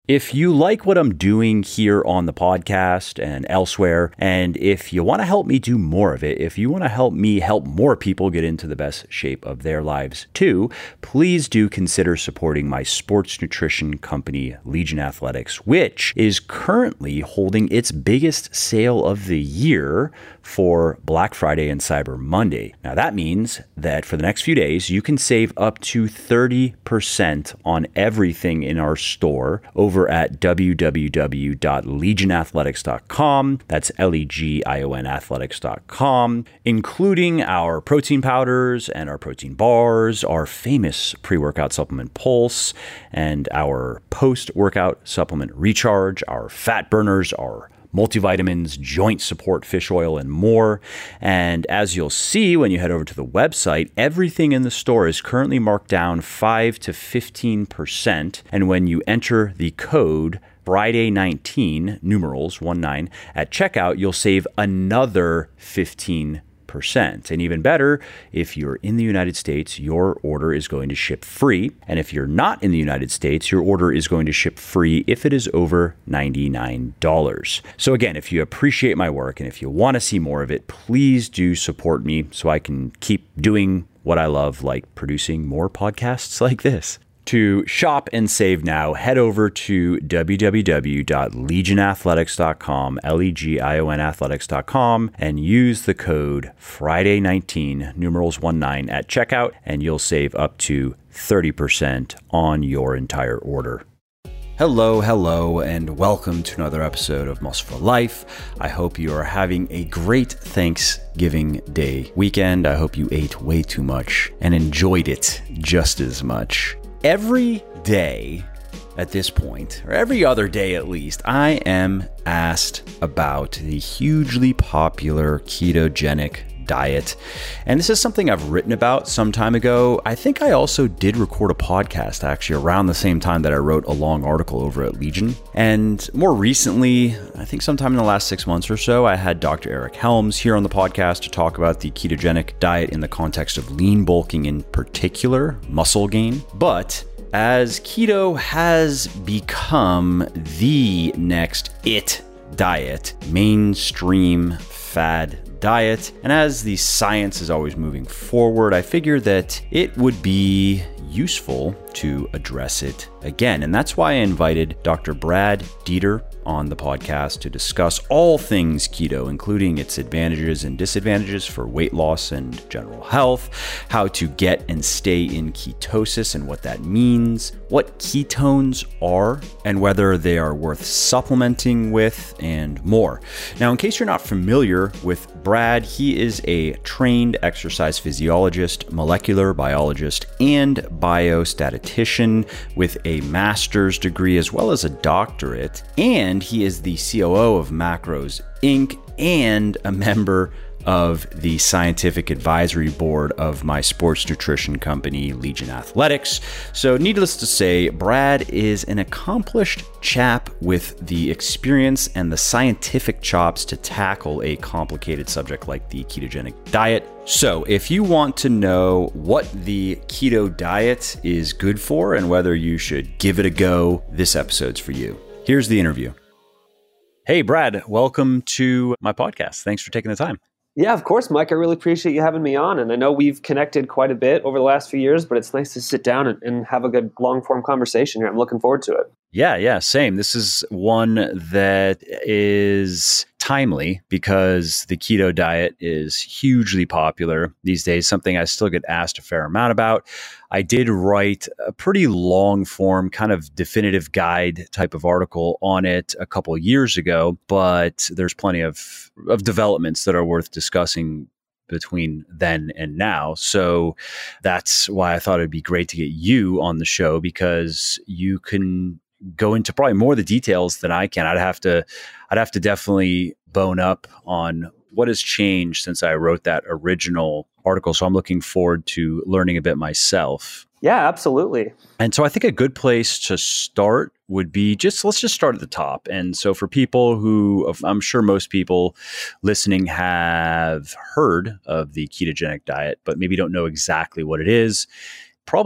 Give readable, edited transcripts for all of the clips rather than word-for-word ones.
If you like what I'm doing here on the podcast and elsewhere, and if you want to help me do more of it, if you want to help me help more people get into the best shape of their lives too, please do consider supporting my sports nutrition company, Legion Athletics, which is currently holding its biggest sale of the year for Black Friday and Cyber Monday. Now that means that for the next few days, you can save up to 30% on everything in our store over at www.legionathletics.com. That's Legion athletics.com, including our protein powders and our protein bars, our famous pre-workout supplement Pulse, and our post-workout supplement Recharge, our fat burners, our multivitamins, joint support, fish oil, and more. And as you'll see when you head over to the website, everything in the store is currently marked down 5 to 15%. And when you enter the code Friday19, numerals 19, at checkout, you'll save another 15%. And even better, if you're in the United States, your order is going to ship free. And if you're not in the United States, your order is going to ship free if it is over $99. So again, if you appreciate my work and if you want to see more of it, please do support me so I can keep doing what I love, like producing more podcasts like this. To shop and save now, head over to www.legionathletics.com, Legion athletics.com, and use the code Friday19, numerals 19 at checkout, and you'll save up to 30% on your entire order. Hello, and welcome to another episode of Muscle for Life. I hope you are having a great Thanksgiving Day weekend. I hope you ate way too much and enjoyed it just as much. Every day at this point, or every other day at least, I am asked about the hugely popular ketogenic diet. And this is something I've written about some time ago. I think I also did record a podcast actually around the same time that I wrote a long article over at Legion. And more recently, I think sometime in the last 6 months or so, I had Dr. Eric Helms here on the podcast to talk about the ketogenic diet in the context of lean bulking, in particular, muscle gain. But as keto has become the next it diet, mainstream fad diet, and as the science is always moving forward, I figured that it would be useful to address it again. And that's why I invited Dr. Brad Dieter on the podcast to discuss all things keto, including its advantages and disadvantages for weight loss and general health, how to get and stay in ketosis and what that means, what ketones are, and whether they are worth supplementing with, and more. Now, in case you're not familiar with Brad, he is a trained exercise physiologist, molecular biologist, and biostatistician with a master's degree as well as a doctorate. And he is the COO of Macros Inc. and a member of the scientific advisory board of my sports nutrition company, Legion Athletics. So needless to say, Brad is an accomplished chap with the experience and the scientific chops to tackle a complicated subject like the ketogenic diet. So if you want to know what the keto diet is good for and whether you should give it a go, this episode's for you. Here's the interview. Hey, Brad, welcome to my podcast. Thanks for taking the time. Yeah, of course, Mike. I really appreciate you having me on. And I know we've connected quite a bit over the last few years, but it's nice to sit down and have a good long-form conversation here. I'm looking forward to it. Yeah, same. This is one that is timely because the keto diet is hugely popular these days, something I still get asked a fair amount about. I did write a pretty long form kind of definitive guide type of article on it a couple of years ago, but there's plenty of developments that are worth discussing between then and now. So that's why I thought it'd be great to get you on the show, because you can go into probably more of the details than I can. I'd have to definitely bone up on what has changed since I wrote that original article. So I'm looking forward to learning a bit myself. Yeah, absolutely. And so I think a good place to start would be let's just start at the top. And so for people who, I'm sure most people listening have heard of the ketogenic diet, but maybe don't know exactly what it is, probably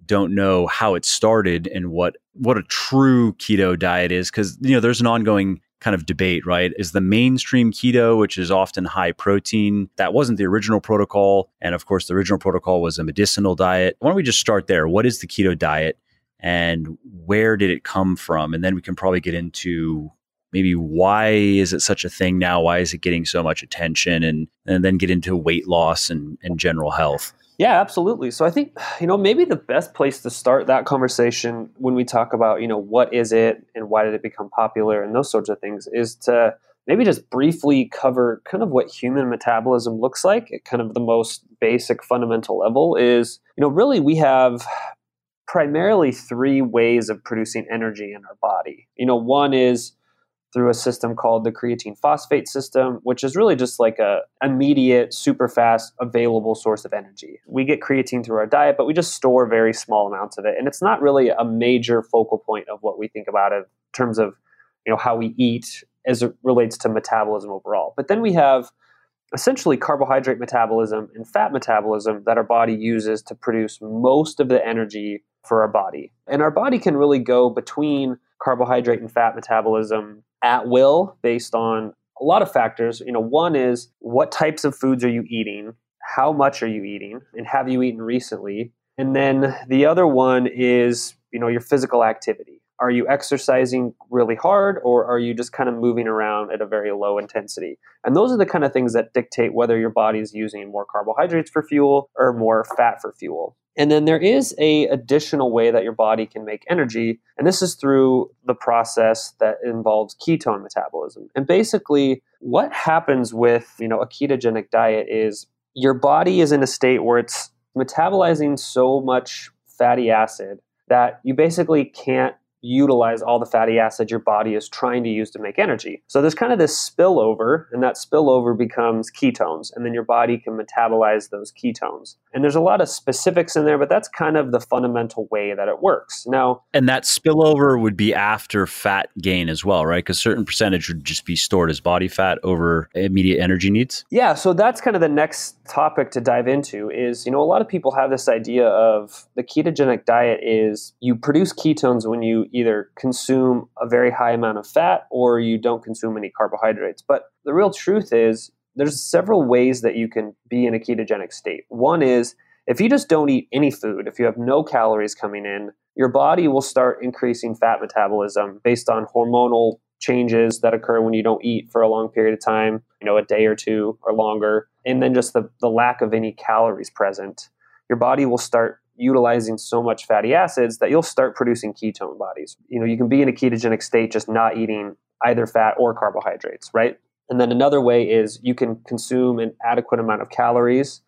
don't know how it started and what a true keto diet is, because there's an ongoing kind of debate, right? Is the mainstream keto, which is often high protein, that wasn't the original protocol, and of course the original protocol was a medicinal diet. Why don't we just start there? What is the keto diet and where did it come from? And then we can probably get into maybe why is it such a thing now? Why is it getting so much attention? And then get into weight loss and general health. Yeah, absolutely. So I think, maybe the best place to start that conversation when we talk about, what is it and why did it become popular and those sorts of things is to maybe just briefly cover kind of what human metabolism looks like at kind of the most basic fundamental level is, really we have primarily three ways of producing energy in our body. One is through a system called the creatine phosphate system, which is really just like a immediate, super fast, available source of energy. We get creatine through our diet, but we just store very small amounts of it. And it's not really a major focal point of what we think about in terms of, how we eat as it relates to metabolism overall. But then we have essentially carbohydrate metabolism and fat metabolism that our body uses to produce most of the energy for our body. And our body can really go between carbohydrate and fat metabolism at will based on a lot of factors. One is what types of foods are you eating? How much are you eating? And have you eaten recently? And then the other one is, your physical activity. Are you exercising really hard or are you just kind of moving around at a very low intensity? And those are the kind of things that dictate whether your body is using more carbohydrates for fuel or more fat for fuel. And then there is a additional way that your body can make energy, and this is through the process that involves ketone metabolism. And basically, what happens with, a ketogenic diet is your body is in a state where it's metabolizing so much fatty acid that you basically can't utilize all the fatty acid your body is trying to use to make energy. So there's kind of this spillover, and that spillover becomes ketones, and then your body can metabolize those ketones. And there's a lot of specifics in there, but that's kind of the fundamental way that it works. Now, and that spillover would be after fat gain as well, right? Because certain percentage would just be stored as body fat over immediate energy needs. Yeah, so that's kind of the next topic to dive into is, a lot of people have this idea of the ketogenic diet is you produce ketones when you either consume a very high amount of fat or you don't consume any carbohydrates. But the real truth is there's several ways that you can be in a ketogenic state. One is if you just don't eat any food, if you have no calories coming in, your body will start increasing fat metabolism based on hormonal changes that occur when you don't eat for a long period of time, a day or two or longer. And then just the lack of any calories present. Your body will start utilizing so much fatty acids that you'll start producing ketone bodies. You can be in a ketogenic state just not eating either fat or carbohydrates, right? And then another way is you can consume an adequate amount of calories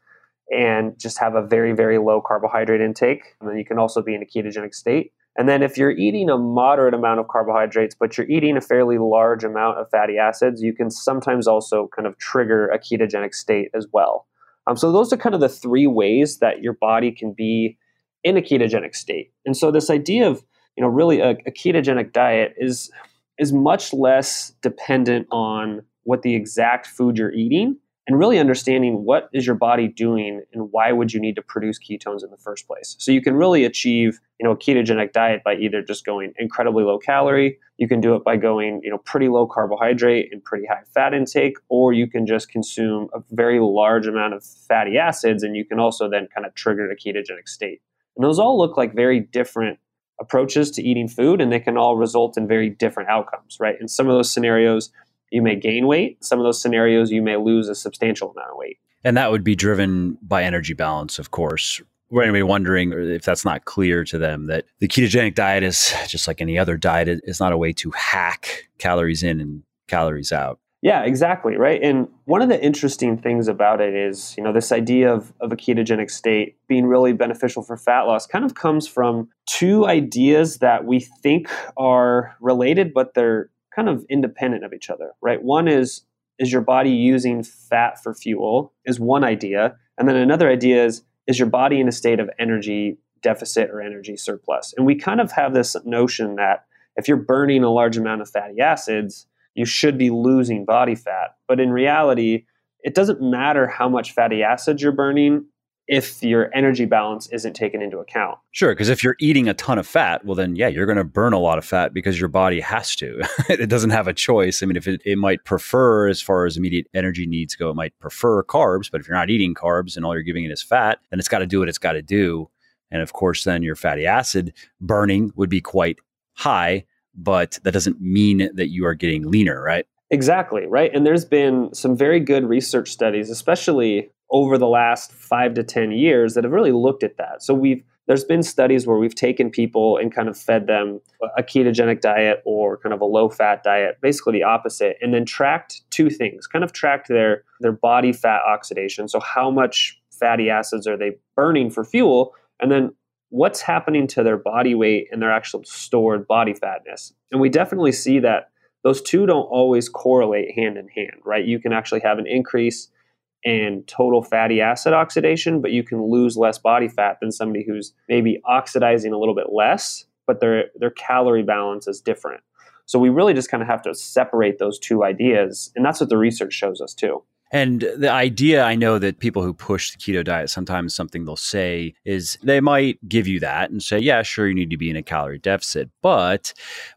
and just have a very, very low carbohydrate intake. And then you can also be in a ketogenic state. And then if you're eating a moderate amount of carbohydrates, but you're eating a fairly large amount of fatty acids, you can sometimes also kind of trigger a ketogenic state as well. So those are kind of the three ways that your body can be in a ketogenic state. And so this idea of, really a ketogenic diet is much less dependent on what the exact food you're eating and really understanding what is your body doing and why would you need to produce ketones in the first place. So you can really achieve, a ketogenic diet by either just going incredibly low calorie, you can do it by going, pretty low carbohydrate and pretty high fat intake, or you can just consume a very large amount of fatty acids and you can also then kind of trigger a ketogenic state. And those all look like very different approaches to eating food, and they can all result in very different outcomes, right? In some of those scenarios, you may gain weight. Some of those scenarios, you may lose a substantial amount of weight. And that would be driven by energy balance, of course. For anybody wondering if that's not clear to them, that the ketogenic diet is just like any other diet. It's not a way to hack calories in and calories out. Yeah, exactly, right? And one of the interesting things about it is, this idea of a ketogenic state being really beneficial for fat loss kind of comes from two ideas that we think are related, but they're kind of independent of each other, right? One is your body using fat for fuel is one idea. And then another idea is your body in a state of energy deficit or energy surplus? And we kind of have this notion that if you're burning a large amount of fatty acids, you should be losing body fat. But in reality, it doesn't matter how much fatty acids you're burning if your energy balance isn't taken into account. Sure, because if you're eating a ton of fat, well then, yeah, you're going to burn a lot of fat because your body has to. It doesn't have a choice. I mean, if it might prefer, as far as immediate energy needs go, it might prefer carbs, but if you're not eating carbs and all you're giving it is fat, then it's got to do what it's got to do. And of course, then your fatty acid burning would be quite high, but that doesn't mean that you are getting leaner, right? Exactly, right? And there's been some very good research studies, especially over the last 5 to 10 years, that have really looked at that. So there's been studies where we've taken people and kind of fed them a ketogenic diet or kind of a low-fat diet, basically the opposite, and then tracked two things, kind of tracked their body fat oxidation. So how much fatty acids are they burning for fuel? And then what's happening to their body weight and their actual stored body fatness? And we definitely see that those two don't always correlate hand in hand, right? You can actually have an increase in total fatty acid oxidation, but you can lose less body fat than somebody who's maybe oxidizing a little bit less, but their calorie balance is different. So we really just kind of have to separate those two ideas, and that's what the research shows us too. And the idea, I know that people who push the keto diet, sometimes something they'll say is they might give you that and say, yeah, sure, you need to be in a calorie deficit, but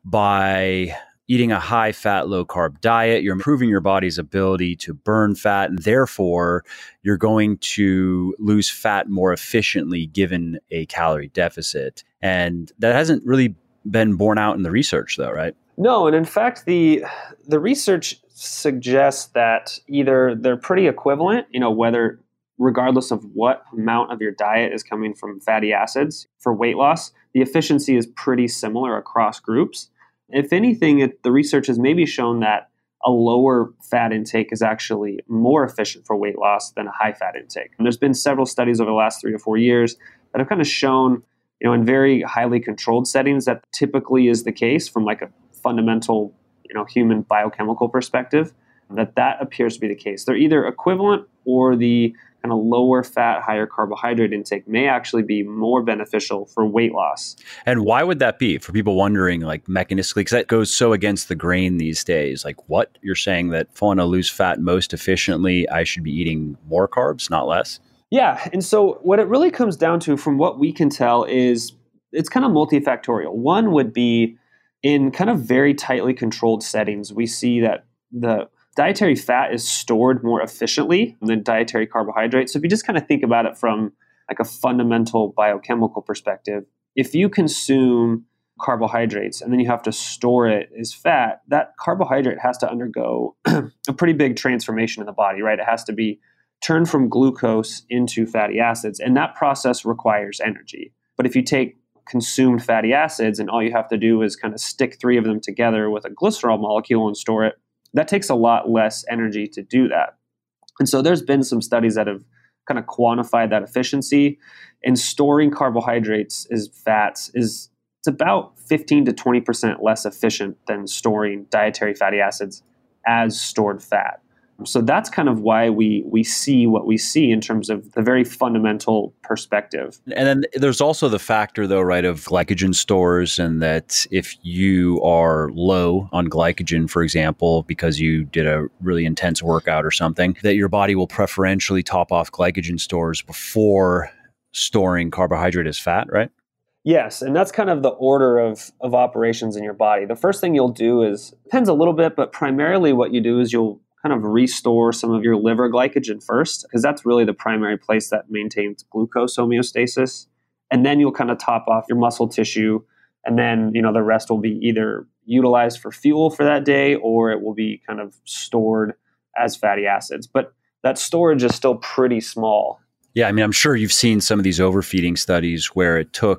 by eating a high fat, low carb diet, you're improving your body's ability to burn fat, and therefore you're going to lose fat more efficiently given a calorie deficit. And that hasn't really been borne out in the research though, right? No, and in fact, the research suggests that either they're pretty equivalent, whether regardless of what amount of your diet is coming from fatty acids for weight loss, the efficiency is pretty similar across groups. If anything, the research has maybe shown that a lower fat intake is actually more efficient for weight loss than a high fat intake. And there's been several studies over the last 3 to 4 years that have kind of shown, in very highly controlled settings, that typically is the case from like a fundamental, human biochemical perspective, that appears to be the case. They're either equivalent, or the kind of lower fat, higher carbohydrate intake may actually be more beneficial for weight loss. And why would that be? For people wondering, like mechanistically, because that goes so against the grain these days. Like what? You're saying that if I want to lose fat most efficiently, I should be eating more carbs, not less? Yeah. And so what it really comes down to, from what we can tell, is it's kind of multifactorial. One would be in kind of very tightly controlled settings, we see that the dietary fat is stored more efficiently than dietary carbohydrates. So if you just kind of think about it from like a fundamental biochemical perspective, if you consume carbohydrates and then you have to store it as fat, that carbohydrate has to undergo a pretty big transformation in the body, right? It has to be turned from glucose into fatty acids, and that process requires energy. But if you take consumed fatty acids and all you have to do is kind of stick 3 of them together with a glycerol molecule and store it, that takes a lot less energy to do that. And so there's been some studies that have kind of quantified that efficiency. And storing carbohydrates as fats it's about 15 to 20% less efficient than storing dietary fatty acids as stored fat. So that's kind of why we see what we see in terms of the very fundamental perspective. And then there's also the factor, though, right, of glycogen stores, and that if you are low on glycogen, for example, because you did a really intense workout or something, that your body will preferentially top off glycogen stores before storing carbohydrate as fat, right? Yes, and that's kind of the order of operations in your body. The first thing you'll do depends a little bit, but primarily what you do is you'll kind of restore some of your liver glycogen first, because that's really the primary place that maintains glucose homeostasis. And then you'll kind of top off your muscle tissue. And then, the rest will be either utilized for fuel for that day, or it will be kind of stored as fatty acids. But that storage is still pretty small. Yeah, I mean, I'm sure you've seen some of these overfeeding studies where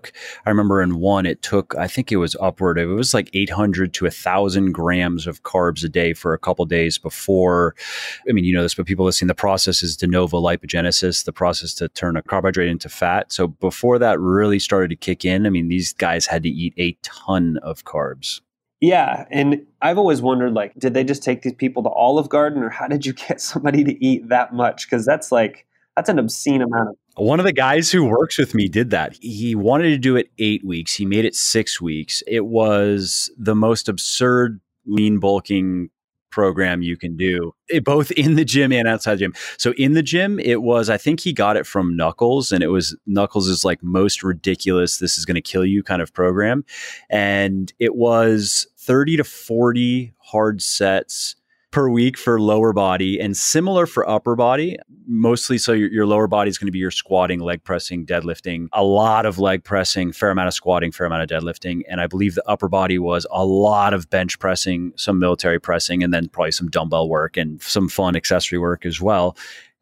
I remember in one, I think it was upward, it was like 800 to 1,000 grams of carbs a day for a couple days before. I mean, you know this, but people listening, the process is de novo lipogenesis, the process to turn a carbohydrate into fat. So before that really started to kick in, I mean, these guys had to eat a ton of carbs. Yeah. And I've always wondered, like, did they just take these people to Olive Garden, or how did you get somebody to eat that much? Because that's an obscene amount of. One of the guys who works with me did that. He wanted to do it 8 weeks. He made it 6 weeks. It was the most absurd lean bulking program you can do, both in the gym and outside the gym. So in the gym, it was, I think he got it from Knuckles, and it was Knuckles' like most ridiculous, this is going to kill you kind of program. And it was 30 to 40 hard sets per week for lower body, and similar for upper body, mostly. So your lower body is going to be your squatting, leg pressing, deadlifting, a lot of leg pressing, fair amount of squatting, fair amount of deadlifting. And I believe the upper body was a lot of bench pressing, some military pressing, and then probably some dumbbell work and some fun accessory work as well.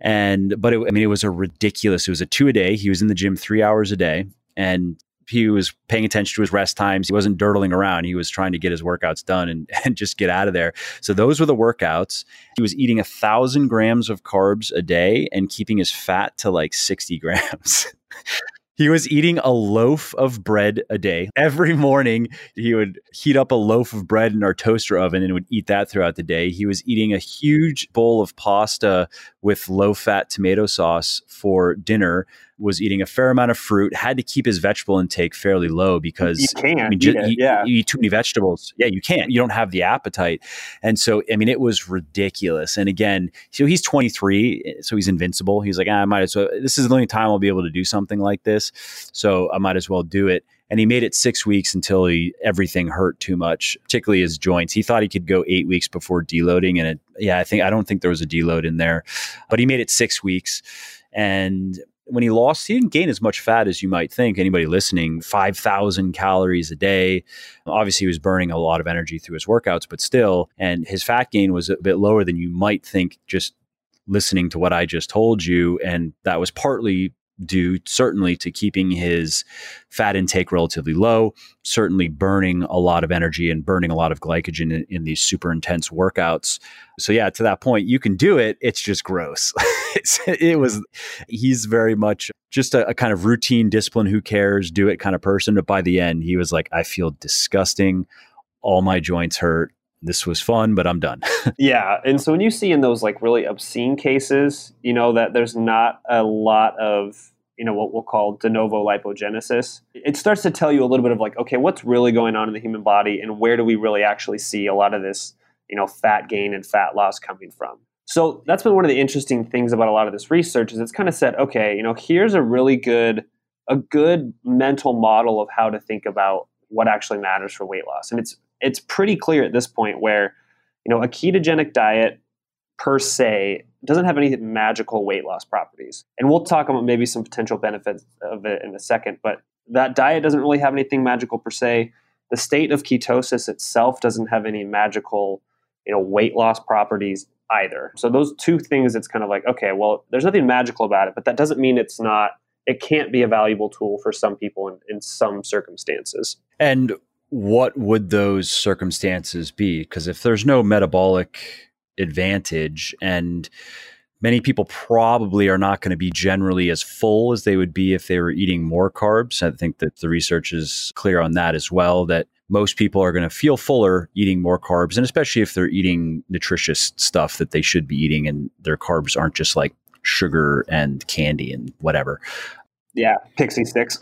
But it was a ridiculous, it was a 2-a-day. He was in the gym 3 hours a day, and he was paying attention to his rest times. He wasn't dirtling around. He was trying to get his workouts done and just get out of there. So those were the workouts. He was eating 1,000 grams of carbs a day and keeping his fat to like 60 grams. He was eating a loaf of bread a day. Every morning, he would heat up a loaf of bread in our toaster oven and would eat that throughout the day. He was eating a huge bowl of pasta with low-fat tomato sauce for dinner, was eating a fair amount of fruit, had to keep his vegetable intake fairly low because you can't you eat too many vegetables. Yeah, you can't. You don't have the appetite. And so, it was ridiculous. And again, so he's 23, so he's invincible. He's like, I might as well, this is the only time I'll be able to do something like this. So I might as well do it. And he made it 6 weeks until everything hurt too much, particularly his joints. He thought he could go 8 weeks before deloading. And I don't think there was a deload in there, but he made it 6 weeks. And when he lost, he didn't gain as much fat as you might think. Anybody listening, 5,000 calories a day. Obviously, he was burning a lot of energy through his workouts, but still, and his fat gain was a bit lower than you might think just listening to what I just told you. And that was partly due certainly to keeping his fat intake relatively low, certainly burning a lot of energy and burning a lot of glycogen in these super intense workouts. So yeah, to that point, you can do it. It's just gross. He's very much just a kind of routine discipline, who cares, do it kind of person. But by the end, he was like, I feel disgusting. All my joints hurt. This was fun, but I'm done. Yeah. And so when you see in those like really obscene cases, that there's not a lot of, what we'll call de novo lipogenesis, it starts to tell you a little bit of like, okay, what's really going on in the human body and where do we really actually see a lot of this, fat gain and fat loss coming from? So that's been one of the interesting things about a lot of this research is it's kind of said, okay, here's a really good mental model of how to think about what actually matters for weight loss. And it's pretty clear at this point where, a ketogenic diet per se doesn't have any magical weight loss properties. And we'll talk about maybe some potential benefits of it in a second, but that diet doesn't really have anything magical per se. The state of ketosis itself doesn't have any magical, weight loss properties either. So those two things, it's kind of like, okay, well, there's nothing magical about it, but that doesn't mean it can't be a valuable tool for some people in some circumstances. And what would those circumstances be? Because if there's no metabolic advantage, and many people probably are not going to be generally as full as they would be if they were eating more carbs. I think that the research is clear on that as well, that most people are going to feel fuller eating more carbs, and especially if they're eating nutritious stuff that they should be eating and their carbs aren't just like sugar and candy and whatever. Yeah, Pixie sticks.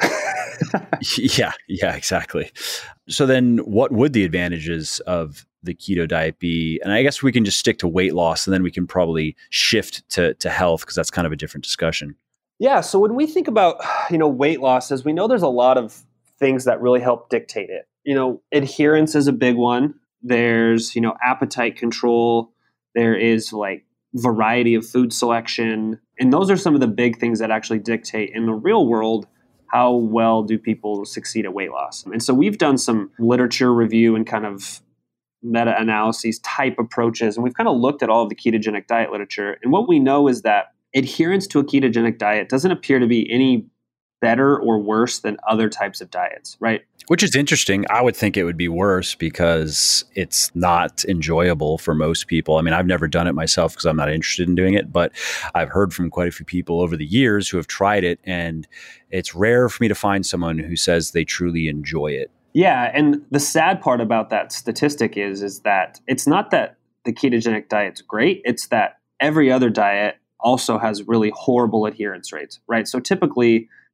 Yeah, exactly. So then what would the advantages of the keto diet be? And I guess we can just stick to weight loss, and then we can probably shift to health, because that's kind of a different discussion. Yeah. So when we think about, weight loss, as we know, there's a lot of things that really help dictate it. Adherence is a big one. There's, appetite control. There is like variety of food selection. And those are some of the big things that actually dictate in the real world how well do people succeed at weight loss. And so we've done some literature review and kind of meta-analyses type approaches, and we've kind of looked at all of the ketogenic diet literature. And what we know is that adherence to a ketogenic diet doesn't appear to be any better or worse than other types of diets, right? Which is interesting. I would think it would be worse because it's not enjoyable for most people. I mean, I've never done it myself because I'm not interested in doing it, but I've heard from quite a few people over the years who have tried it, and it's rare for me to find someone who says they truly enjoy it. Yeah, and the sad part about that statistic is that it's not that the ketogenic diet's great, it's that every other diet also has really horrible adherence rates, right? So typically,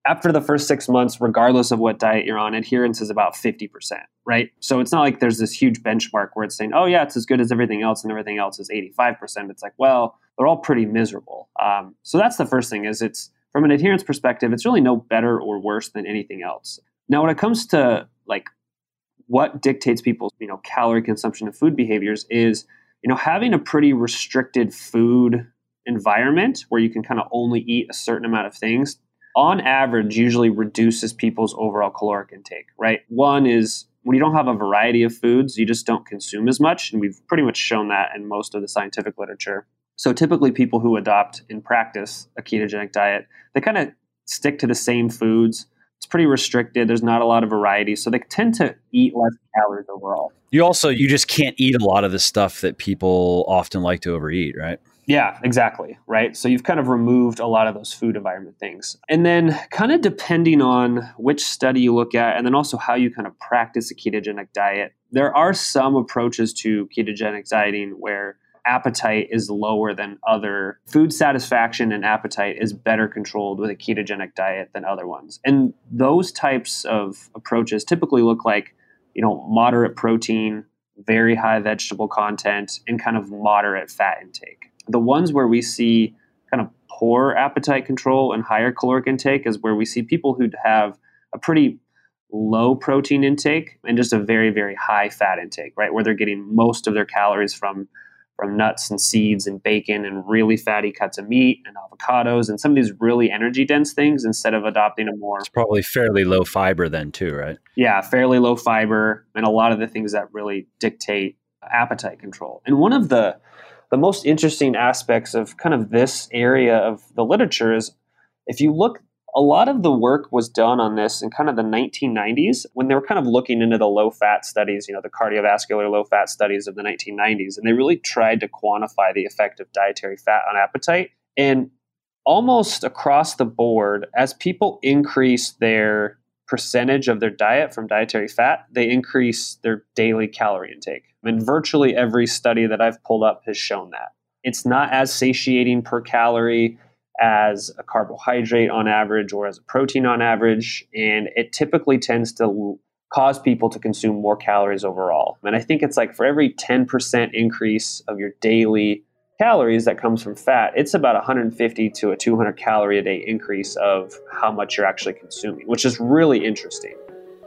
after the first 6 months, regardless of what diet you're on, adherence is about 50%, right? So it's not like there's this huge benchmark where it's saying, oh yeah, it's as good as everything else and everything else is 85%. It's like, well, they're all pretty miserable. So that's the first thing is it's from an adherence perspective, it's really no better or worse than anything else. Now, when it comes to like what dictates people's, calorie consumption and food behaviors is, having a pretty restricted food environment where you can kind of only eat a certain amount of things on average usually reduces people's overall caloric intake, right? One is when you don't have a variety of foods, you just don't consume as much. And we've pretty much shown that in most of the scientific literature. So typically people who adopt in practice a ketogenic diet, they kind of stick to the same foods. It's pretty restricted. There's not a lot of variety. So they tend to eat less calories overall. You just can't eat a lot of the stuff that people often like to overeat, right? Yeah, exactly. Right. So you've kind of removed a lot of those food environment things. And then kind of depending on which study you look at, and then also how you kind of practice a ketogenic diet, there are some approaches to ketogenic dieting where appetite is lower than other food satisfaction, and appetite is better controlled with a ketogenic diet than other ones. And those types of approaches typically look like, moderate protein, very high vegetable content, and kind of moderate fat intake. The ones where we see kind of poor appetite control and higher caloric intake is where we see people who have a pretty low protein intake and just a very, very high fat intake, right? Where they're getting most of their calories from nuts and seeds and bacon and really fatty cuts of meat and avocados and some of these really energy dense things instead of adopting a more... It's probably fairly low fiber then too, right? Yeah, fairly low fiber and a lot of the things that really dictate appetite control. And one of the most interesting aspects of kind of this area of the literature is if you look, a lot of the work was done on this in kind of the 1990s when they were kind of looking into the low fat studies, the cardiovascular low fat studies of the 1990s. And they really tried to quantify the effect of dietary fat on appetite. And almost across the board, as people increase their percentage of their diet from dietary fat, they increase their daily calorie intake. And virtually every study that I've pulled up has shown that. It's not as satiating per calorie as a carbohydrate on average or as a protein on average, and it typically tends to cause people to consume more calories overall. And I think it's like for every 10% increase of your daily calories that comes from fat, it's about 150 to a 200 calorie a day increase of how much you're actually consuming, which is really interesting.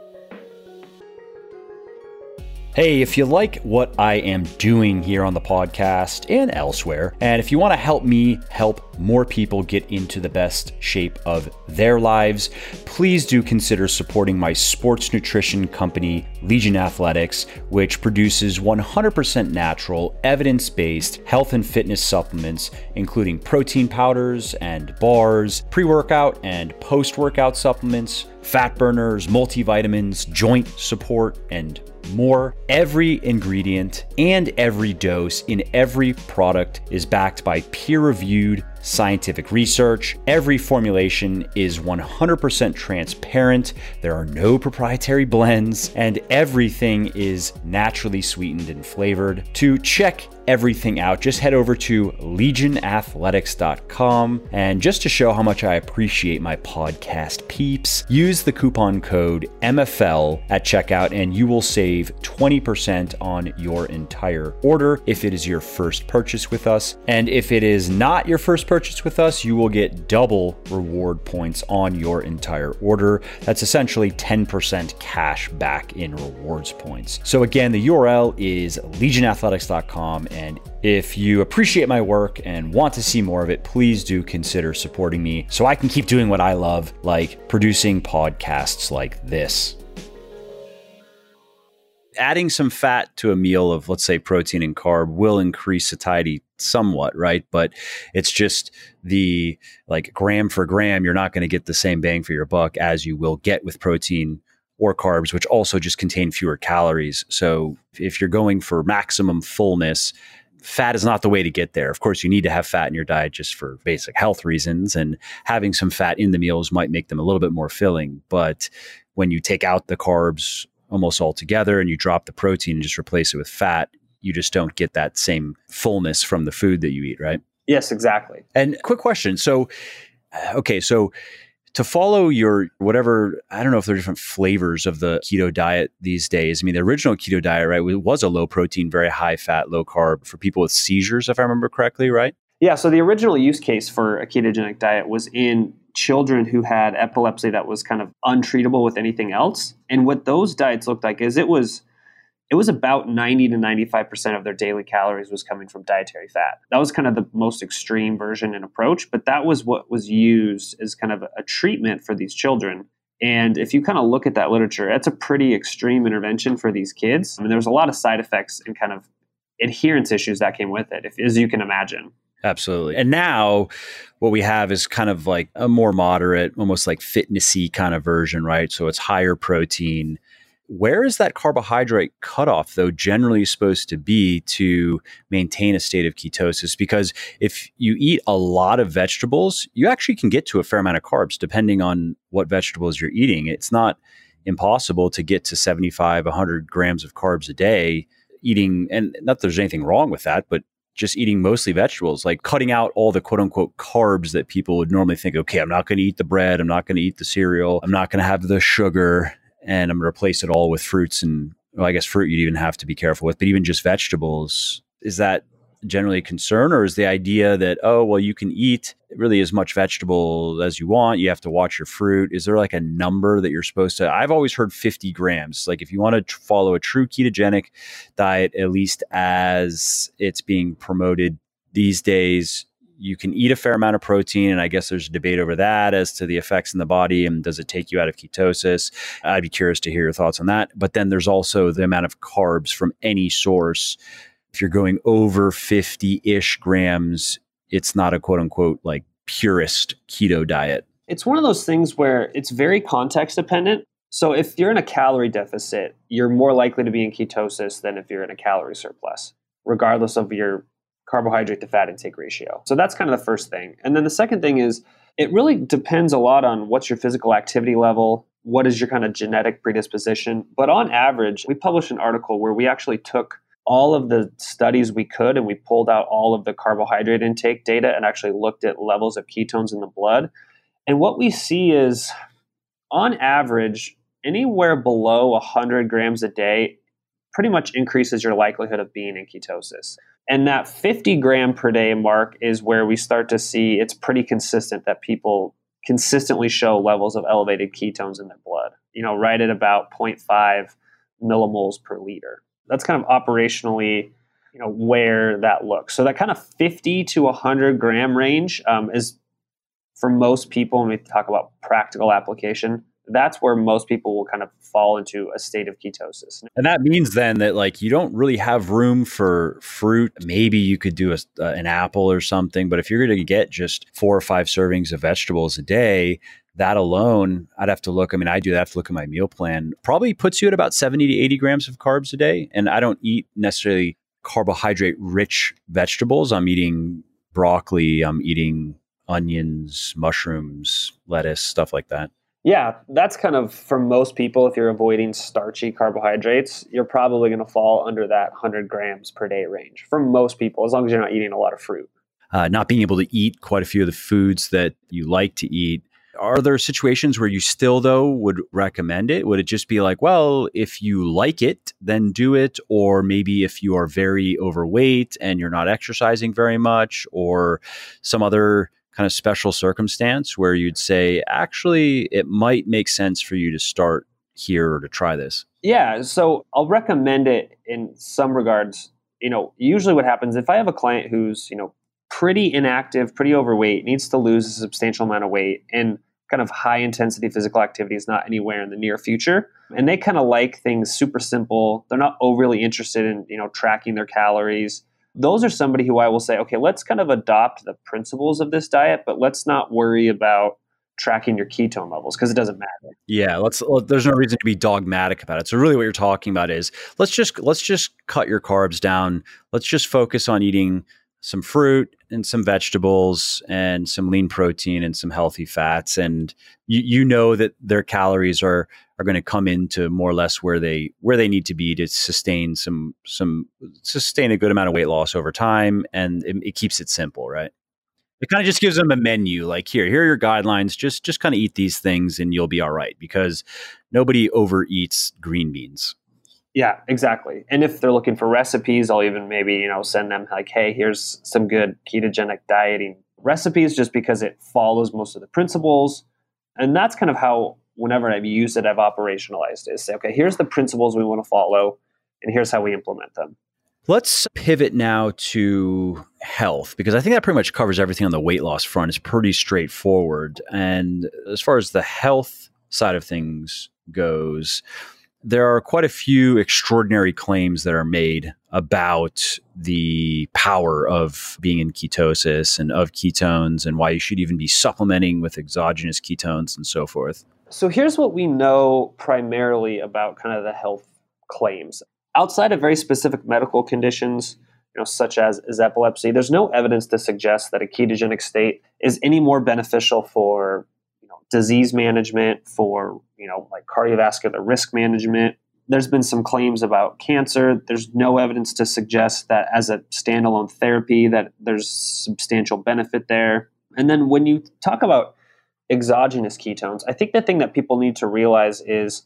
Hey, if you like what I am doing here on the podcast and elsewhere, and if you want to help me help more people get into the best shape of their lives, please do consider supporting my sports nutrition company, Legion Athletics, which produces 100% natural, evidence-based health and fitness supplements, including protein powders and bars, pre-workout and post-workout supplements, fat burners, multivitamins, joint support, and more. Every ingredient and every dose in every product is backed by peer-reviewed scientific research. Every formulation is 100% transparent. There are no proprietary blends, and everything is naturally sweetened and flavored. To check everything out, just head over to legionathletics.com. And just to show how much I appreciate my podcast peeps, use the coupon code MFL at checkout and you will save 20% on your entire order if it is your first purchase with us. And if it is not your first purchase with us, you will get double reward points on your entire order. That's essentially 10% cash back in rewards points. So again, the URL is legionathletics.com. And if you appreciate my work and want to see more of it, please do consider supporting me so I can keep doing what I love, like producing podcasts like this. Adding some fat to a meal of, let's say, protein and carb will increase satiety somewhat, right? But it's just the gram for gram, you're not going to get the same bang for your buck as you will get with protein or carbs, which also just contain fewer calories. So if you're going for maximum fullness, fat is not the way to get there. Of course, you need to have fat in your diet just for basic health reasons, and having some fat in the meals might make them a little bit more filling. But when you take out the carbs almost altogether and you drop the protein and just replace it with fat, you just don't get that same fullness from the food that you eat, right? Yes, exactly. And quick question. So To follow your whatever, I don't know if there are different flavors of the keto diet these days. I mean, the original keto diet, right, was a low protein, very high fat, low carb for people with seizures, if I remember correctly, right? Yeah, so the original use case for a ketogenic diet was in children who had epilepsy that was kind of untreatable with anything else. And what those diets looked like is it was about 90 to 95% of their daily calories was coming from dietary fat. That was kind of the most extreme version and approach, but that was what was used as kind of a treatment for these children. And if you kind of look at that literature, that's a pretty extreme intervention for these kids. I mean, there's a lot of side effects and kind of adherence issues that came with it, as you can imagine. Absolutely. And now what we have is kind of like a more moderate, almost like fitnessy kind of version, right? So it's higher protein. Where is that carbohydrate cutoff, though, generally supposed to be to maintain a state of ketosis? Because if you eat a lot of vegetables, you actually can get to a fair amount of carbs, depending on what vegetables you're eating. It's not impossible to get to 75, 100 grams of carbs a day eating, and not that there's anything wrong with that, but just eating mostly vegetables, like cutting out all the quote unquote carbs that people would normally think, okay, I'm not going to eat the bread. I'm not going to eat the cereal. I'm not going to have the sugar. And I'm going to replace it all with fruits. And well, I guess fruit you'd even have to be careful with, but even just vegetables. Is that generally a concern, or is the idea that, oh, well, you can eat really as much vegetable as you want. You have to watch your fruit. Is there like a number that you're supposed to? I've always heard 50 grams. Like if you want to follow a true ketogenic diet, at least as it's being promoted these days, you can eat a fair amount of protein. And I guess there's a debate over that as to the effects in the body and does it take you out of ketosis? I'd be curious to hear your thoughts on that. But then there's also the amount of carbs from any source. If you're going over 50-ish grams, it's not a quote unquote like purist keto diet. It's one of those things where it's very context dependent. So if you're in a calorie deficit, you're more likely to be in ketosis than if you're in a calorie surplus, regardless of your carbohydrate to fat intake ratio. So that's kind of the first thing. And then the second thing is it really depends a lot on what's your physical activity level, what is your kind of genetic predisposition. But on average, we published an article where we actually took all of the studies we could and we pulled out all of the carbohydrate intake data and actually looked at levels of ketones in the blood. And what we see is on average, anywhere below 100 grams a day pretty much increases your likelihood of being in ketosis. And that 50 gram per day mark is where we start to see it's pretty consistent that people consistently show levels of elevated ketones in their blood, right at about 0.5 millimoles per liter. That's kind of operationally, where that looks. So that kind of 50 to 100 gram range is for most people, when we talk about practical application, that's where most people will kind of fall into a state of ketosis. And that means then that like you don't really have room for fruit. Maybe you could do an apple or something, but if you're going to get just 4 or 5 servings of vegetables a day, that alone, I'd have to look. I mean, I do have to look at my meal plan. Probably puts you at about 70 to 80 grams of carbs a day. And I don't eat necessarily carbohydrate rich vegetables. I'm eating broccoli. I'm eating onions, mushrooms, lettuce, stuff like that. Yeah, that's kind of for most people, if you're avoiding starchy carbohydrates, you're probably going to fall under that 100 grams per day range for most people, as long as you're not eating a lot of fruit. Not being able to eat quite a few of the foods that you like to eat. Are there situations where you still, though, would recommend it? Would it just be like, well, if you like it, then do it? Or maybe if you are very overweight and you're not exercising very much, or some other kind of special circumstance where you'd say, actually, it might make sense for you to start here or to try this? Yeah, so I'll recommend it in some regards. Usually what happens if I have a client who's, pretty inactive, pretty overweight, needs to lose a substantial amount of weight, and kind of high intensity physical activity is not anywhere in the near future. And they kind of like things super simple. They're not overly interested in, tracking their calories. Those are somebody who I will say, okay, let's kind of adopt the principles of this diet, but let's not worry about tracking your ketone levels because it doesn't matter. Yeah, there's no reason to be dogmatic about it. So really what you're talking about is let's just cut your carbs down. Let's just focus on eating some fruit and some vegetables and some lean protein and some healthy fats. And you know that their calories are going to come into more or less where they need to be to sustain sustain a good amount of weight loss over time. And it keeps it simple, right? It kind of just gives them a menu, like here are your guidelines. Just kind of eat these things and you'll be all right, because nobody overeats green beans. Yeah, exactly. And if they're looking for recipes, I'll even maybe, send them like, hey, here's some good ketogenic dieting recipes, just because it follows most of the principles. And that's kind of how, whenever I've used it, I've operationalized it. Say, okay, here's the principles we want to follow, and here's how we implement them. Let's pivot now to health, because I think that pretty much covers everything on the weight loss front. It's pretty straightforward. And as far as the health side of things goes, there are quite a few extraordinary claims that are made about the power of being in ketosis and of ketones, and why you should even be supplementing with exogenous ketones and so forth. So here's what we know primarily about kind of the health claims. Outside of very specific medical conditions, such as epilepsy, there's no evidence to suggest that a ketogenic state is any more beneficial for disease management, for like cardiovascular risk management. There's been some claims about cancer. There's no evidence to suggest that as a standalone therapy that there's substantial benefit there. And then when you talk about exogenous ketones, I think the thing that people need to realize is,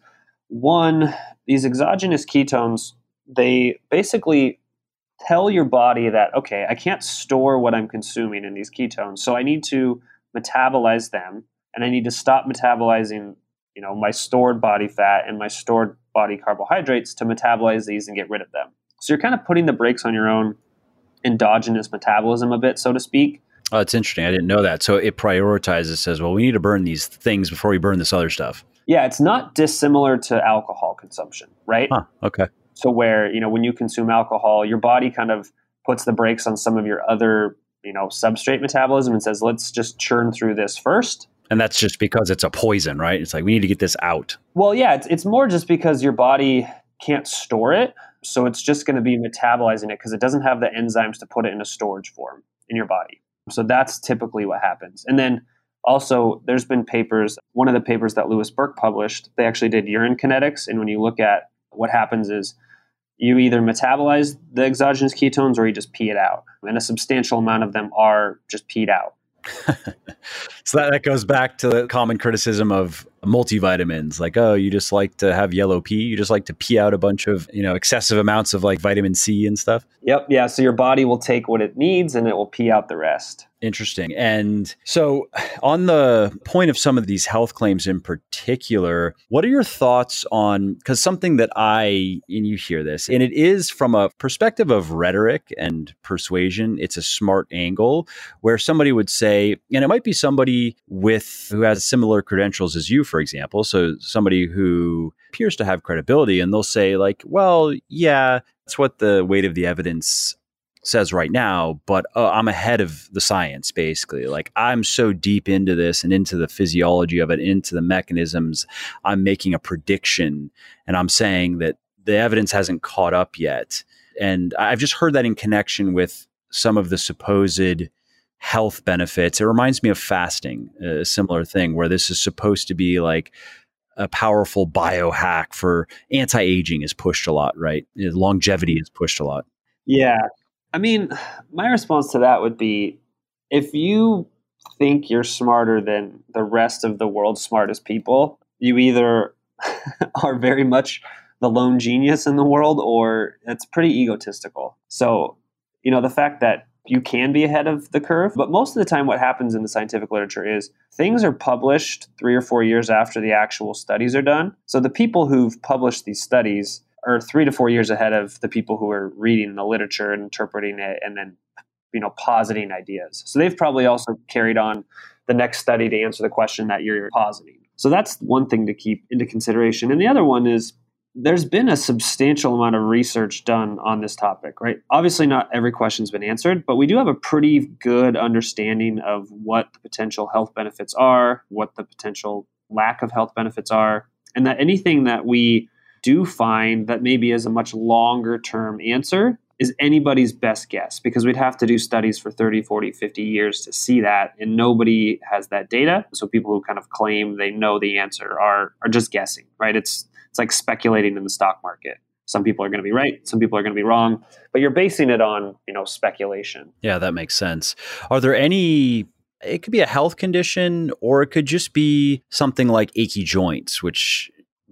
one, these exogenous ketones, they basically tell your body that, okay, I can't store what I'm consuming in these ketones, so I need to metabolize them, and I need to stop metabolizing, my stored body fat and my stored body carbohydrates to metabolize these and get rid of them. So you're kind of putting the brakes on your own endogenous metabolism a bit, so to speak. Oh, it's interesting. I didn't know that. So it prioritizes, says, well, we need to burn these things before we burn this other stuff. Yeah, it's not dissimilar to alcohol consumption, right? Huh, okay. So where, when you consume alcohol, your body kind of puts the brakes on some of your other, substrate metabolism and says, let's just churn through this first. And that's just because it's a poison, right? It's like, we need to get this out. Well, yeah, it's more just because your body can't store it. So it's just going to be metabolizing it because it doesn't have the enzymes to put it in a storage form in your body. So that's typically what happens. And then also, there's been papers, one of the papers that Lewis Burke published, they actually did urine kinetics. And when you look at what happens is you either metabolize the exogenous ketones or you just pee it out. And a substantial amount of them are just peed out. So that goes back to the common criticism of multivitamins. Like, oh, you just like to have yellow pee. You just like to pee out a bunch of, excessive amounts of like vitamin C and stuff. Yep. Yeah. So your body will take what it needs and it will pee out the rest. Interesting. And so on the point of some of these health claims in particular, what are your thoughts on, because something that and you hear this, and it is from a perspective of rhetoric and persuasion, it's a smart angle where somebody would say, and it might be somebody who has similar credentials as you, for example. So somebody who appears to have credibility, and they'll say like, well, yeah, that's what the weight of the evidence says right now, but I'm ahead of the science, basically. Like, I'm so deep into this and into the physiology of it, into the mechanisms. I'm making a prediction, and I'm saying that the evidence hasn't caught up yet. And I've just heard that in connection with some of the supposed health benefits. It reminds me of fasting, a similar thing, where this is supposed to be like a powerful biohack for anti-aging is pushed a lot, right? Longevity is pushed a lot. Yeah. I mean, my response to that would be, if you think you're smarter than the rest of the world's smartest people, you either are very much the lone genius in the world, or it's pretty egotistical. So, the fact that you can be ahead of the curve, but most of the time what happens in the scientific literature is things are published 3 or 4 years after the actual studies are done. So the people who've published these studies are 3 to 4 years ahead of the people who are reading the literature and interpreting it and then, positing ideas. So they've probably also carried on the next study to answer the question that you're positing. So that's one thing to keep into consideration. And the other one is, there's been a substantial amount of research done on this topic, right? Obviously, not every question's been answered, but we do have a pretty good understanding of what the potential health benefits are, what the potential lack of health benefits are, and that anything that we do find that maybe is a much longer term answer is anybody's best guess, because we'd have to do studies for 30, 40, 50 years to see that, and nobody has that data. So people who kind of claim they know the answer are just guessing, right? It's like speculating in the stock market. Some people are going to be right. Some people are going to be wrong, but you're basing it on, speculation. Yeah, that makes sense. Are there any, it could be a health condition or it could just be something like achy joints, which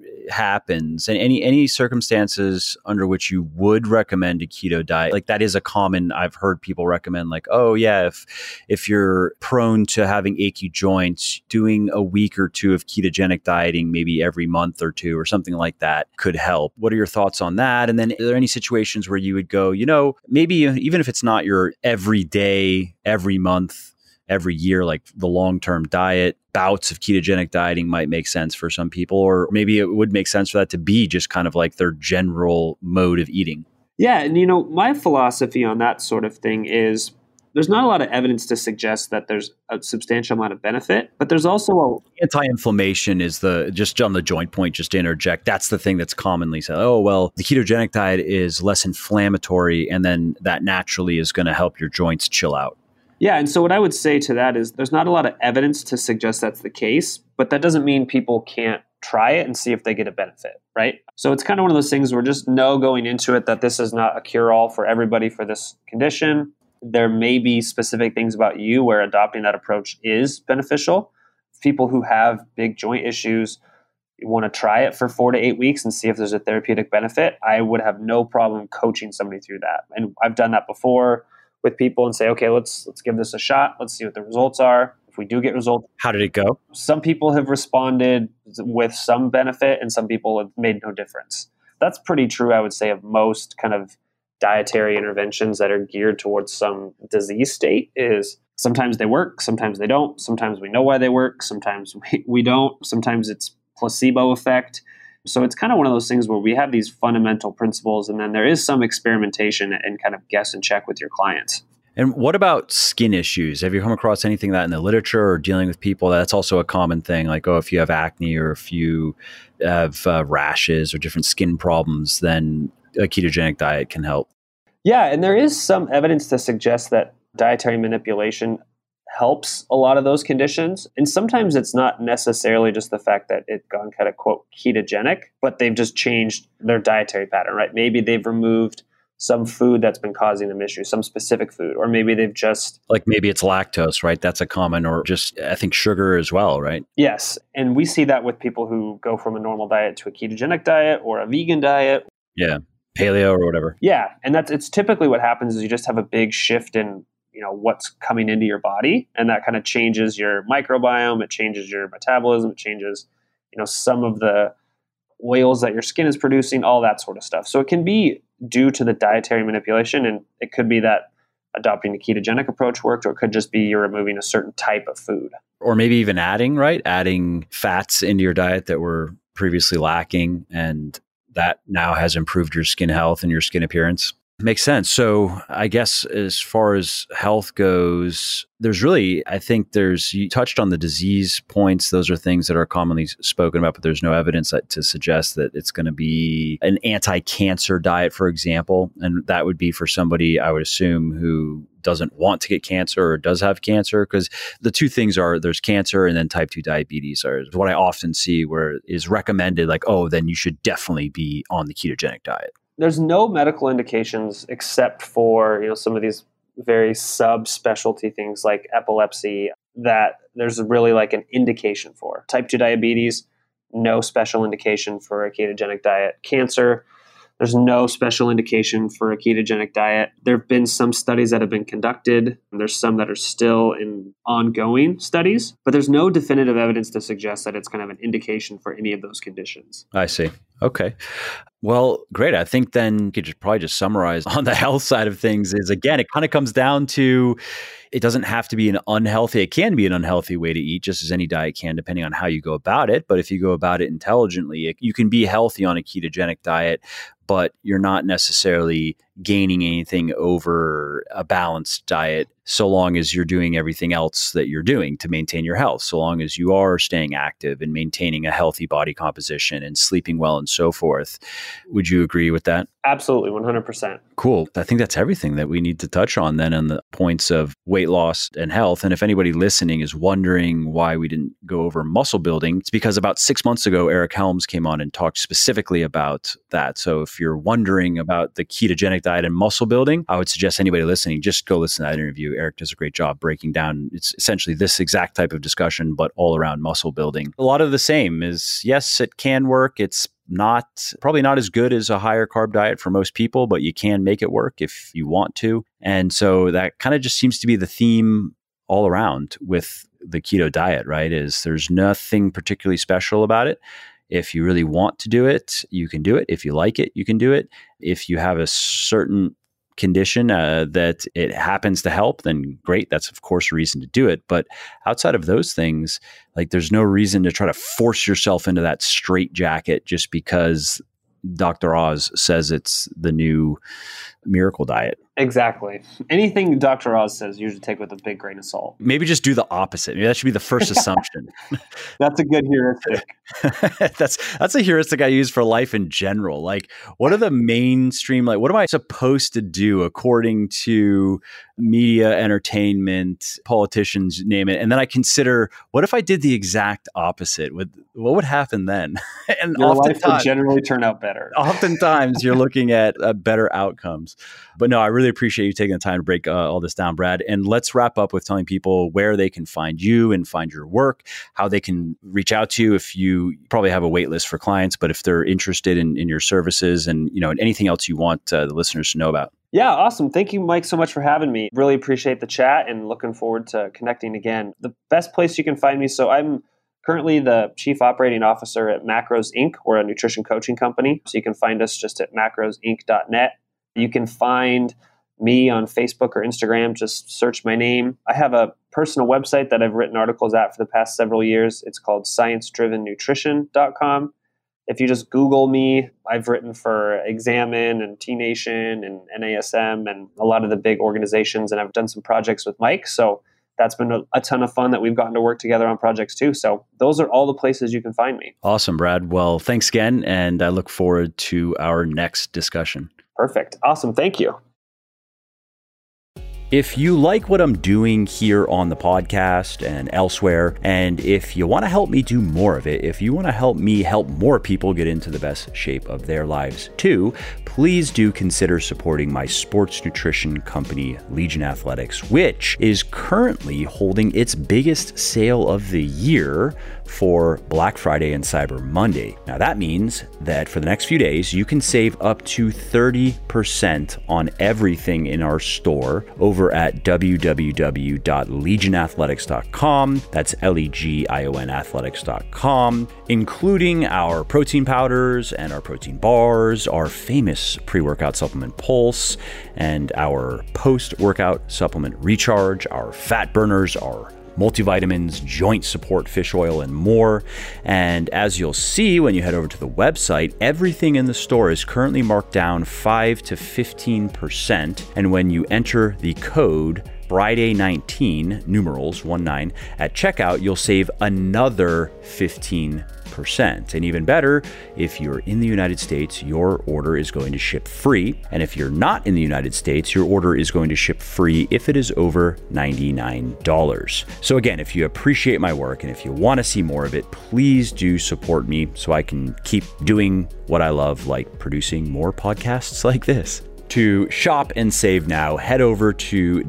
happens, and any circumstances under which you would recommend a keto diet? Like that is a common, I've heard people recommend like, oh yeah, if you're prone to having achy joints, doing a week or two of ketogenic dieting, maybe every month or two or something like that could help. What are your thoughts on that? And then are there any situations where you would go, maybe even if it's not your every day, every month, every year, like the long-term diet, bouts of ketogenic dieting might make sense for some people, or maybe it would make sense for that to be just kind of like their general mode of eating. Yeah. And, my philosophy on that sort of thing is there's not a lot of evidence to suggest that there's a substantial amount of benefit, but there's also anti-inflammation is just on the joint point, just to interject. That's the thing that's commonly said. Oh, well, the ketogenic diet is less inflammatory, and then that naturally is going to help your joints chill out. Yeah. And so what I would say to that is there's not a lot of evidence to suggest that's the case, but that doesn't mean people can't try it and see if they get a benefit, right? So it's kind of one of those things where just know going into it that this is not a cure-all for everybody for this condition. There may be specific things about you where adopting that approach is beneficial. People who have big joint issues, you want to try it for 4 to 8 weeks and see if there's a therapeutic benefit. I would have no problem coaching somebody through that. And I've done that before with people and say, okay, let's give this a shot. Let's see what the results are. If we do get results. How did it go? Some people have responded with some benefit and some people have made no difference. That's pretty true, I would say, of most kind of dietary interventions that are geared towards some disease state. Is sometimes they work, sometimes they don't. Sometimes we know why they work, sometimes we don't. Sometimes it's placebo effect. So it's kind of one of those things where we have these fundamental principles and then there is some experimentation and kind of guess and check with your clients. And what about skin issues? Have you come across anything like that in the literature or dealing with people? That's also a common thing. Like, oh, if you have acne or if you have rashes or different skin problems, then a ketogenic diet can help. Yeah. And there is some evidence to suggest that dietary manipulation helps a lot of those conditions. And sometimes it's not necessarily just the fact that it's gone kind of quote ketogenic, but they've just changed their dietary pattern, right? Maybe they've removed some food that's been causing them issues, some specific food, or maybe they've just... Like maybe it's lactose, right? That's a common, or just, I think sugar as well, right? Yes. And we see that with people who go from a normal diet to a ketogenic diet or a vegan diet. Yeah. Paleo or whatever. Yeah. And it's typically what happens is you just have a big shift in what's coming into your body, and that kind of changes your microbiome, it changes your metabolism, it changes some of the oils that your skin is producing, all that sort of stuff. So it can be due to the dietary manipulation, and it could be that adopting the ketogenic approach worked, or it could just be you're removing a certain type of food, or maybe even adding fats into your diet that were previously lacking, and that now has improved your skin health and your skin appearance. Makes sense. So I guess as far as health goes, there's really, I think you touched on the disease points. Those are things that are commonly spoken about, but there's no evidence to suggest that it's going to be an anti-cancer diet, for example. And that would be for somebody, I would assume, who doesn't want to get cancer or does have cancer, because the two things are there's cancer and then type 2 diabetes are what I often see where is recommended, like, oh, then you should definitely be on the ketogenic diet. There's no medical indications except for, some of these very subspecialty things like epilepsy that there's really like an indication for. Type 2 diabetes, no special indication for a ketogenic diet. Cancer, there's no special indication for a ketogenic diet. There have been some studies that have been conducted. There's some that are still in ongoing studies, but there's no definitive evidence to suggest that it's kind of an indication for any of those conditions. I see. Okay. Well, great. I think then you could probably just summarize on the health side of things is, again, it kind of comes down to, it doesn't have to be it can be an unhealthy way to eat, just as any diet can, depending on how you go about it. But if you go about it intelligently, you can be healthy on a ketogenic diet, but you're not necessarily gaining anything over a balanced diet, so long as you're doing everything else that you're doing to maintain your health, so long as you are staying active and maintaining a healthy body composition and sleeping well and so forth. Would you agree with that? Absolutely, 100%. Cool. I think that's everything that we need to touch on then on the points of weight loss and health. And if anybody listening is wondering why we didn't go over muscle building, it's because about 6 months ago, Eric Helms came on and talked specifically about that. So if you're wondering about the ketogenic diet and muscle building, I would suggest anybody listening, just go listen to that interview. Eric does a great job breaking down. It's essentially this exact type of discussion, but all around muscle building. A lot of the same is, yes, it can work. It's probably not as good as a higher carb diet for most people, but you can make it work if you want to. And so that kind of just seems to be the theme all around with the keto diet, right? Is there's nothing particularly special about it. If you really want to do it, you can do it. If you like it, you can do it. If you have a certain condition that it happens to help, then great. That's of course a reason to do it. But outside of those things, like there's no reason to try to force yourself into that straitjacket just because Dr. Oz says it's the new miracle diet. Exactly. Anything Dr. Oz says, usually take with a big grain of salt. Maybe just do the opposite. Maybe that should be the first assumption. That's a good heuristic. That's a heuristic I use for life in general. Like, what are the mainstream, like, what am I supposed to do according to media, entertainment, politicians, name it? And then I consider, what if I did the exact opposite? What would happen then? And your life would generally turn out better. Oftentimes, you're looking at better outcomes. But no, I really appreciate you taking the time to break all this down, Brad. And let's wrap up with telling people where they can find you and find your work, how they can reach out to you if you probably have a wait list for clients, but if they're interested in your services and anything else you want the listeners to know about. Yeah, awesome. Thank you, Mike, so much for having me. Really appreciate the chat and looking forward to connecting again. The best place you can find me, so I'm currently the Chief Operating Officer at Macros Inc. We're a nutrition coaching company. So you can find us just at macrosinc.net. You can find me on Facebook or Instagram. Just search my name. I have a personal website that I've written articles at for the past several years. It's called sciencedrivennutrition.com. If you just Google me, I've written for Examine and T Nation and NASM and a lot of the big organizations, and I've done some projects with Mike. So that's been a ton of fun that we've gotten to work together on projects too. So those are all the places you can find me. Awesome, Brad. Well, thanks again. And I look forward to our next discussion. Perfect. Awesome. Thank you. If you like what I'm doing here on the podcast and elsewhere, and if you want to help me do more of it, if you want to help me help more people get into the best shape of their lives too, please do consider supporting my sports nutrition company, Legion Athletics, which is currently holding its biggest sale of the year for Black Friday and Cyber Monday. Now that means that for the next few days, you can save up to 30% on everything in our store over at www.legionathletics.com. That's Legion athletics.com, including our protein powders and our protein bars, our famous pre-workout supplement Pulse, and our post-workout supplement Recharge, our fat burners, our multivitamins, joint support, fish oil, and more. And as you'll see when you head over to the website, everything in the store is currently marked down 5 to 15%. And when you enter the code Friday19, numerals 19, at checkout, you'll save another 15%. And even better, if you're in the United States, your order is going to ship free. And if you're not in the United States, your order is going to ship free if it is over $99. So again, if you appreciate my work and if you want to see more of it, please do support me so I can keep doing what I love, like producing more podcasts like this. To shop and save now, head over to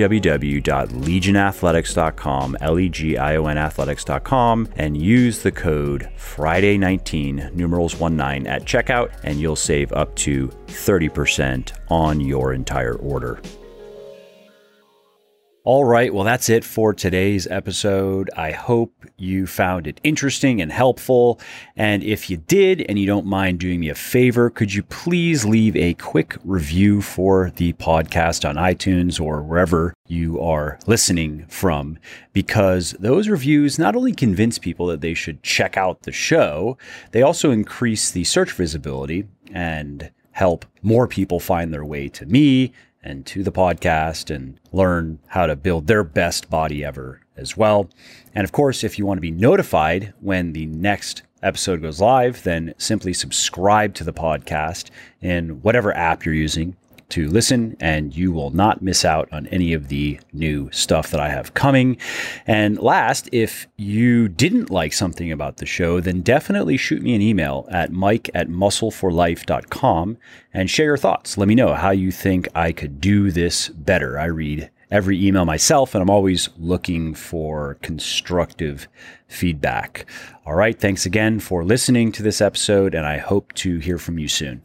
www.legionathletics.com, Legion athletics.com, and use the code Friday19, numerals 19 at checkout, and you'll save up to 30% on your entire order. All right, well, that's it for today's episode. I hope you found it interesting and helpful. And if you did, and you don't mind doing me a favor, could you please leave a quick review for the podcast on iTunes or wherever you are listening from? Because those reviews not only convince people that they should check out the show, they also increase the search visibility and help more people find their way to me and to the podcast and learn how to build their best body ever as well. And of course, if you want to be notified when the next episode goes live, then simply subscribe to the podcast in whatever app you're using to listen, and you will not miss out on any of the new stuff that I have coming. And last, if you didn't like something about the show, then definitely shoot me an email at mike@muscleforlife.com and share your thoughts. Let me know how you think I could do this better. I read every email myself, and I'm always looking for constructive feedback. All right, thanks again for listening to this episode, and I hope to hear from you soon.